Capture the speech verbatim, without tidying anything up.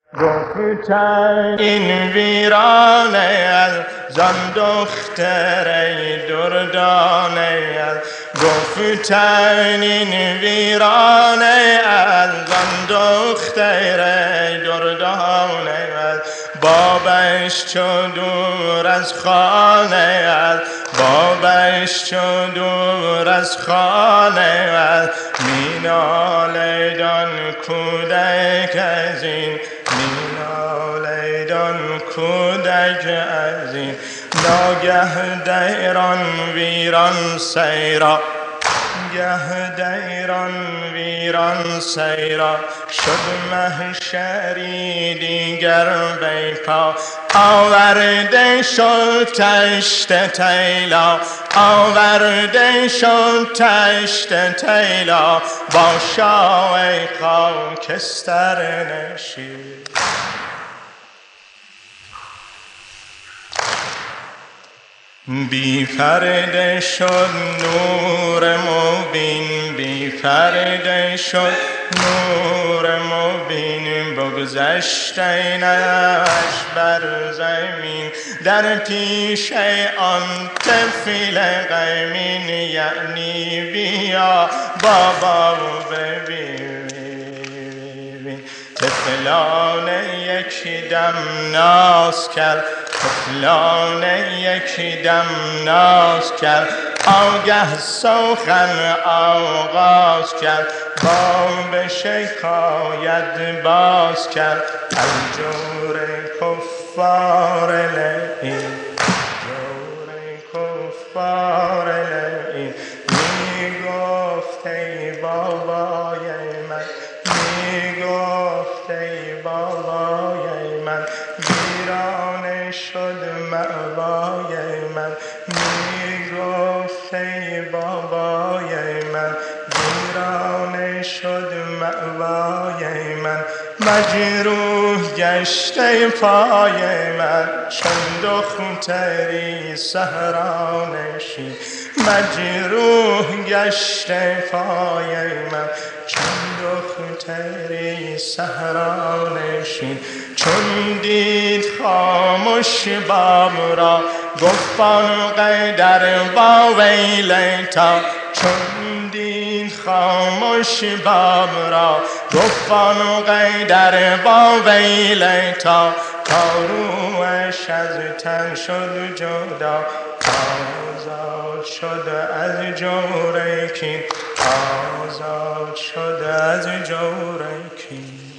گفتن این ویرانه از زن دختر دردانه از گفتن این ویرانه از زن دختر دردانه از بابش چو دور از خانه از بابش چو دور از خانه از مینالدان کودک از این مینالدان کودک از این ناگه دیران ویران سیرا گه دیران ویران سیرا شد محشری دیگر بیپا آورده شد تشت تیلا آورده شد تشت تیلا با شاه خاکستر نشین بی پرده شد نور مبین بی پرده شد نور مبین بگذشت اینش بر زمین در پیش آن طفل غمین یعنی بیا بابا ببین طفلان یک دم ناز کرد طفلان یک دم ناز کرد آگه سخن آغاز کرد باب شکایت باز کرد از جور کفار لعین جور کفار لعین می گفت ای بابای من می گفت ای بابای من ویران شد مأوای من می گفت ای بابای من ویران شد مأوای من مجروح گشته پای من چون دختری صحرانشین مجروح گشته پای من چون دختری صحرانشین چون دید خاموش باب را گفت فارغ در با ویلتا چون دید خاموش باب را گفت فارغ در با ویلتا تا روش از تن شد جدا آزاد شد از جور کین آزاد شد از جور کین